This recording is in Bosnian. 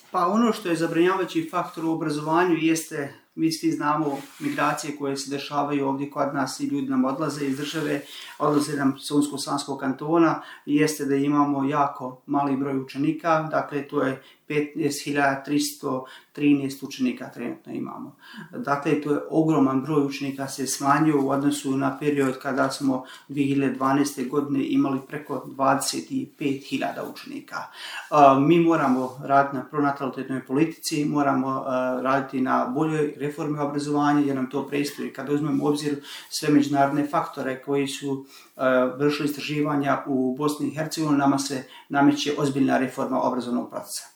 Pa ono što je zabrinjavajući faktor u obrazovanju jeste, mi svi znamo, migracije koje se dešavaju ovdje kod nas i ljudi nam odlaze iz države, odlaze nam iz Unsko-Sanskog kantona, jeste da imamo jako mali broj učenika, dakle to je 15.313 učenika trenutno imamo. Dakle, to je ogroman broj učenika, se smanjio u odnosu na period kada smo 2012. godine imali preko 25.000 učenika. Mi moramo raditi na pronatalitetnoj politici, moramo raditi na boljoj reformi obrazovanja jer nam to predstoji. Kad uzmemo u obzir sve međunarodne faktore koji su vršili istraživanja u Bosni i Hercegovini, nama se nameće ozbiljna reforma obrazovnog procesa.